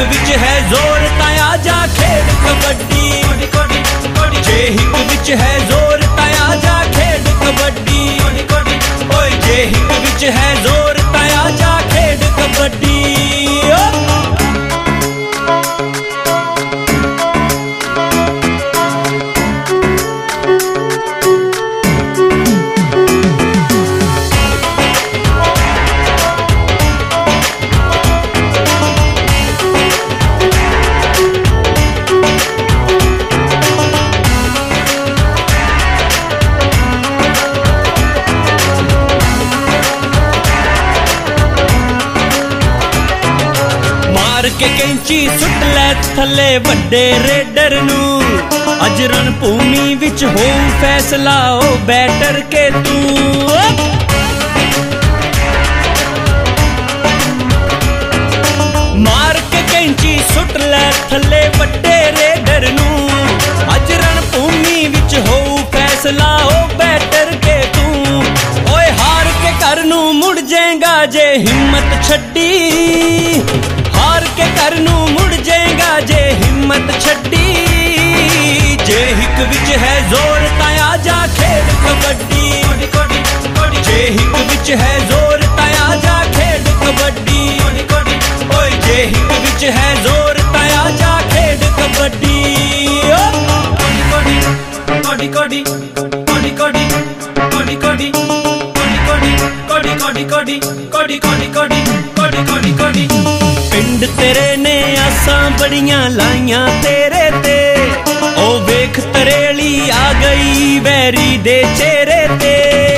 विच है जोर ताया जा खेड कबड्डी जे हिक विच है जोर ताया जा खेड कबड्डी ओए जे हिक विच है जोर ताया जा खेड कबड्डी के कैंची सुट लै थले वड्डे रेडर नू अज रण भूमि विच हो फैसला ओ बैटर के तू मार के कैंची सुट लै थले वड्डे रेडर नू अज रण भूमि विच हो फैसला ओ बैटर के तू ओए हार के घर नू मुड़ जाएगा जे हिम्मत छड्डी हार के घर नू मुड़ जाएगा जे हिम्मत छड्डी जे हिक विच है जोर ताया जा खेड कबड्डी जे हिक विच है जोर ताया जा खेड कबड्डी ओए जे हिक विच है जोर ताया जा खेड कबड्डी कोडी कोडी कोडी कोडी कोडी कोडी कोडी कोडी कोडी कोडी कोडी कोडी कोडी कोडी कोडी कोडी पिंड तेरे ने आसां बड़ियां लाइयां तेरे ते ओ वेख तरेली आ गई वैरी दे चेहरे ते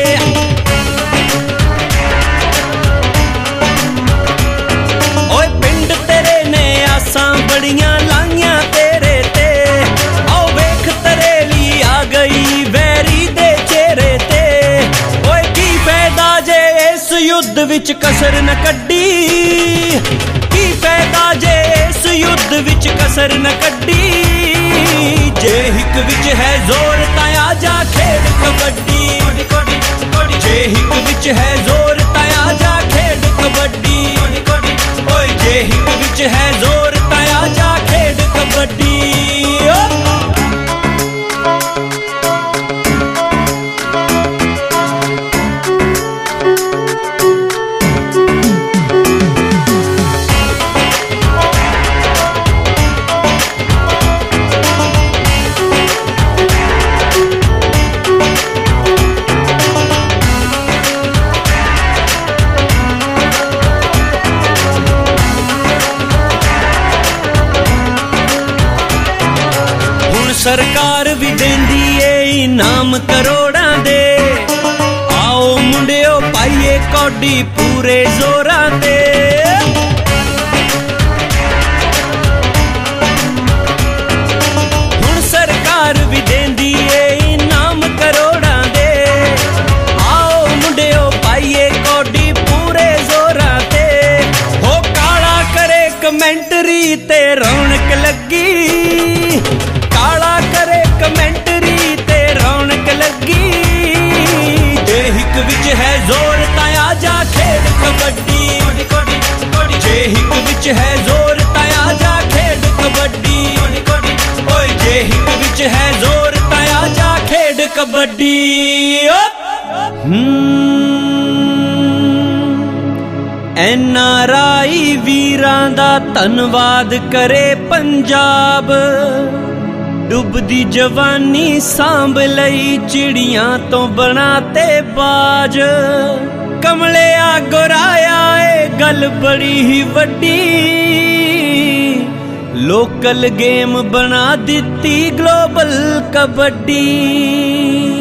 ओए पिंड तेरे ने आसां बड़ियां लाइयां तेरे ते ओ वेख तरेली आ गई वैरी दे चेहरे ते ओए की फायदा जे इस युद्ध विच कसर न कड्डी की फायदा जे इस युद्ध विच कसर न कड्डी जे हिक विच है जोर ताया जा खेड कबड्डी जे हिक विच है जोर ताया जा खेड कबड्डी ओए जे हिक विच है जोर ताया जा खेड कबड्डी सरकार भी देंदी ए इनाम करोड़ां दे आओ मुंडियो पाइए कौडी पूरे जोरां ते हुण सरकार भी देंदी ए इनाम करोड़ां दे आओ मुंडियो पाइए कौडी पूरे जोरां ते हो काला करे कमेंटरी ते रौनक लगी काला करे कमेंटरी ते रौनक लगी जे हिक विच है जोर ताया जा खेड कबड्डी जे हिक विच है जोर ताया जा खेड कबड्डी ओए जे हिक विच है जोर ताया जा खेड कबड्डी NRI वीरां दा धन्नवाद करे पंजाब डुबदी जवानी सांभ लई चिड़ियां तो बनाते बाज कमले आ गोराया ए गल बड़ी ही वड्डी लोकल गेम बना दिती ग्लोबल कबड्डी